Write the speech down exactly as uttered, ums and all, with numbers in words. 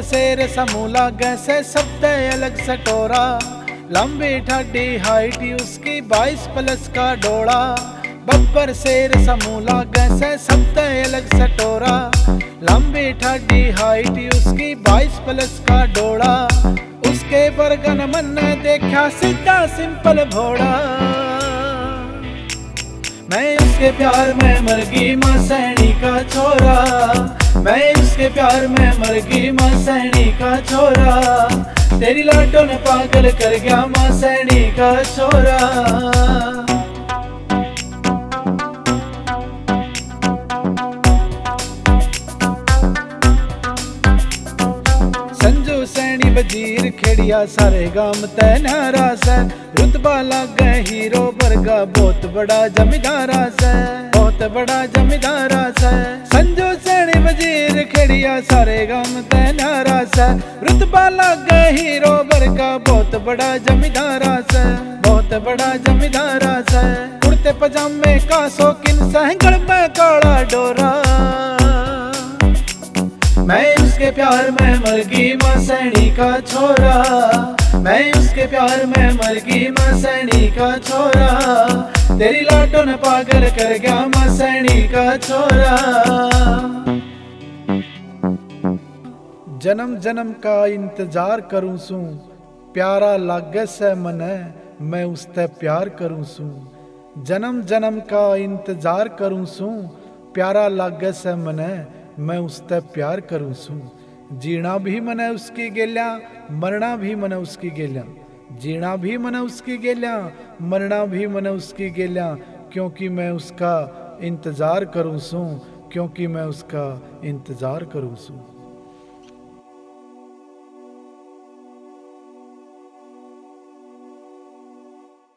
शेर समूला गैसे सबसे अलग सटोरा, लंबी ठाडी हाइट उसकी बाईस प्लस का डोड़ा। बब्बर शेर समूला गैसे सबसे अलग सटोरा, लंबी ठाडी हाइट उसकी बाईस प्लस का डोड़ा। उसके बरगन मन ने देखा सीधा सिंपल भोड़ा, मैं उसके प्यार में मर गई मां सैनी का छोरा, मैं उसके प्यार में मर गई मां सैनी का छोरा। तेरी लाडो ने पागल कर गया मां सैनी का छोरा। संजू सैनी वजीर खेड़िया सारे गाम तैनारा से, रुतबा लागे हीरो वर्गा बहुत बड़ा जमींदारा से, बहुत बड़ा जमींदारा से। संजू सैनी वजीर खेड़िया सारे गाम तैनारा से, रुतबा लागे हीरो वर्गा बहुत बड़ा जमींदारा से, बहुत बड़ा जमींदारा से। कुर्ते पजामे का शौकीन सहगल में काला डोरा, मैं उसके प्यार में मर गई मां सैनी का छोरा, मैं उसके प्यार में मर गई मां सैनी का छोरा। तेरी लाडो ने पागल कर गया मां सैनी का छोरा। जन्म जन्म का इंतजार करूं सू, प्यारा लागे से मने मैं उसते प्यार करूं सू। जन्म जन्म का इंतजार करूं सू, प्यारा लागे से मने मैं उसते प्यार करूं सू। जीना भी मने उसकी गेल्या, मरना भी मने उसकी गेल्या, जीना भी मने उसकी गेल्या, मरना भी मने उसकी गेल्या। क्योंकि मैं उसका इंतजार करूं सू, क्योंकि मैं उसका इंतजार करूं सू।